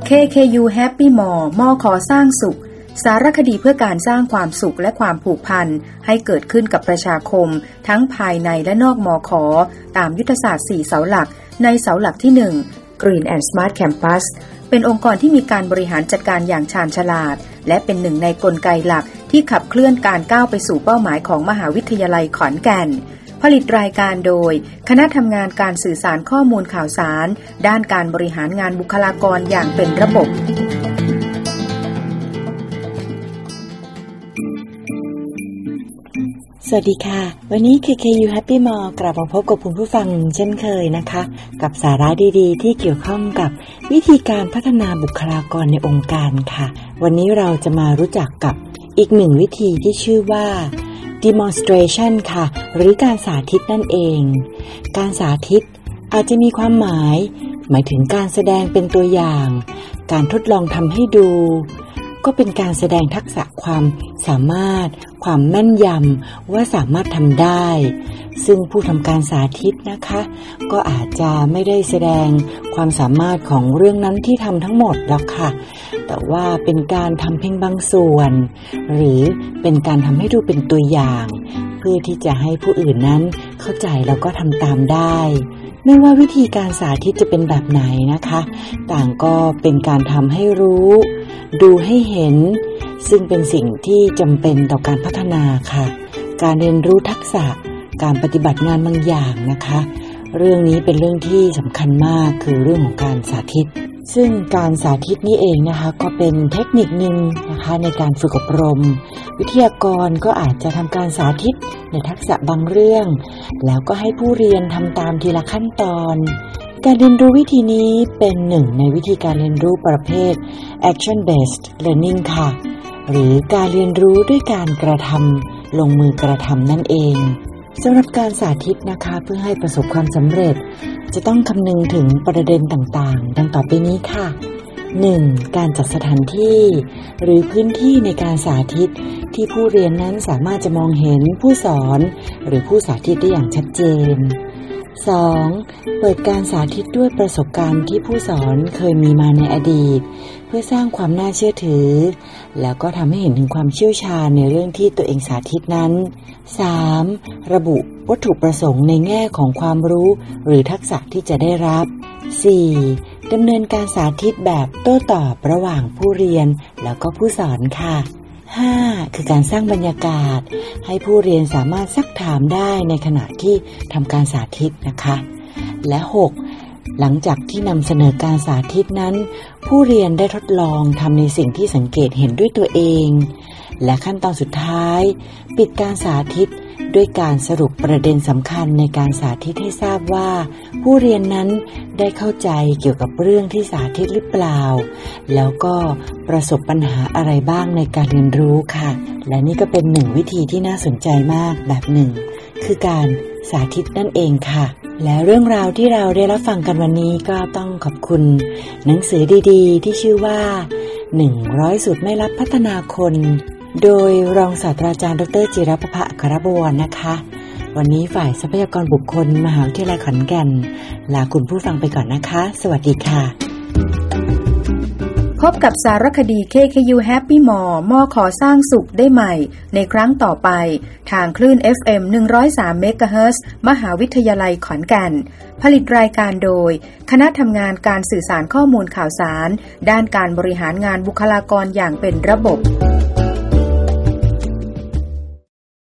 KKU Happy Mall มอขอสร้างสุขสารคดีเพื่อการสร้างความสุขและความผูกพันให้เกิดขึ้นกับประชาคมทั้งภายในและนอกมอขอตามยุทธศาสตร์4เสาหลักในเสาหลักที่1 Green and Smart Campus เป็นองค์กรที่มีการบริหารจัดการอย่างชาญฉลาดและเป็นหนึ่งในกลไกหลักที่ขับเคลื่อนการก้าวไปสู่เป้าหมายของมหาวิทยาลัยขอนแก่นผลิตรายการโดยคณะทำงานการสื่อสารข้อมูลข่าวสารด้านการบริหารงานบุคลากรอย่างเป็นระบบสวัสดีค่ะวันนี้ KKU Happy Mall กลับมาพบกับคุณผู้ฟังเช่นเคยนะคะกับสาระดีๆที่เกี่ยวข้องกับวิธีการพัฒนาบุคลากรในองค์การค่ะวันนี้เราจะมารู้จักกับอีกหนึ่งวิธีที่ชื่อว่า demonstration ค่ะหรือการสาธิตนั่นเองการสาธิตอาจจะมีความหมายถึงการแสดงเป็นตัวอย่างการทดลองทำให้ดูก็เป็นการแสดงทักษะความสามารถความแม่นยำว่าสามารถทำได้ซึ่งผู้ทำการสาธิตนะคะก็อาจจะไม่ได้แสดงความสามารถของเรื่องนั้นที่ทำทั้งหมดหรอกค่ะแต่ว่าเป็นการทำเพียงบางส่วนหรือเป็นการทำให้ดูเป็นตัวอย่างเพื่อที่จะให้ผู้อื่นนั้นเข้าใจแล้วก็ทำตามได้ไม่ว่าวิธีการสาธิตจะเป็นแบบไหนนะคะต่างก็เป็นการทำให้รู้ดูให้เห็นซึ่งเป็นสิ่งที่จำเป็นต่อการพัฒนาค่ะการเรียนรู้ทักษะการปฏิบัติงานบางอย่างนะคะเรื่องนี้เป็นเรื่องที่สำคัญมากคือเรื่องของการสาธิตซึ่งการสาธิตนี่เองนะคะก็เป็นเทคนิคนึงนะคะในการฝึกอบรมวิทยากรก็อาจจะทำการสาธิตในทักษะบางเรื่องแล้วก็ให้ผู้เรียนทำตามทีละขั้นตอนการเรียนรู้วิธีนี้เป็นหนึ่งในวิธีการเรียนรู้ประเภท action based learning ค่ะหรือการเรียนรู้ด้วยการกระทำลงมือกระทำนั่นเองสำหรับการสาธิตนะคะเพื่อให้ประสบความสำเร็จจะต้องคำนึงถึงประเด็นต่างๆดังต่อไปนี้ค่ะ 1. การจัดสถานที่หรือพื้นที่ในการสาธิตที่ผู้เรียนนั้นสามารถจะมองเห็นผู้สอนหรือผู้สาธิตได้อย่างชัดเจน 2. เปิดการสาธิตด้วยประสบการณ์ที่ผู้สอนเคยมีมาในอดีตเพื่อสร้างความน่าเชื่อถือแล้วก็ทำให้เห็นถึงความเชี่ยวชาญในเรื่องที่ตัวเองสาธิตนั้น 3. ระบุวัตถุประสงค์ในแง่ของความรู้หรือทักษะที่จะได้รับ 4. ดำเนินการสาธิตแบบโต้ตอบระหว่างผู้เรียนแล้วก็ผู้สอนค่ะ 5. คือการสร้างบรรยากาศให้ผู้เรียนสามารถซักถามได้ในขณะที่ทำการสาธิตนะคะและ 6. หลังจากที่นำเสนอการสาธิตนั้นผู้เรียนได้ทดลองทำในสิ่งที่สังเกตเห็นด้วยตัวเองและขั้นตอนสุดท้ายปิดการสาธิตด้วยการสรุปประเด็นสำคัญในการสาธิตให้ทราบว่าผู้เรียนนั้นได้เข้าใจเกี่ยวกับเรื่องที่สาธิตหรือเปล่าแล้วก็ประสบปัญหาอะไรบ้างในการเรียนรู้ค่ะและนี่ก็เป็นหนึ่งวิธีที่น่าสนใจมากแบบหนึ่งคือการสาธิตนั่นเองค่ะและเรื่องราวที่เราได้รับฟังกันวันนี้ก็ต้องขอบคุณหนังสือดีๆที่ชื่อว่า100สูตรไม่ลับพัฒนาคนโดยรองศาสตราจารย์ดร.จิรประภา อัครบวรนะคะวันนี้ฝ่ายทรัพยากรบุคคลมหาวิทยาลัยขอนแก่นลาคุณผู้ฟังไปก่อนนะคะสวัสดีค่ะพบกับสารคดี KKU Happy Mall มอขอสร้างสุขได้ใหม่ในครั้งต่อไปทางคลื่น FM 103 MHz มหาวิทยาลัยขอนแก่นผลิตรายการโดยคณะทำงานการสื่อสารข้อมูลข่าวสารด้านการบริหารงานบุคลากรอย่างเป็นระบบ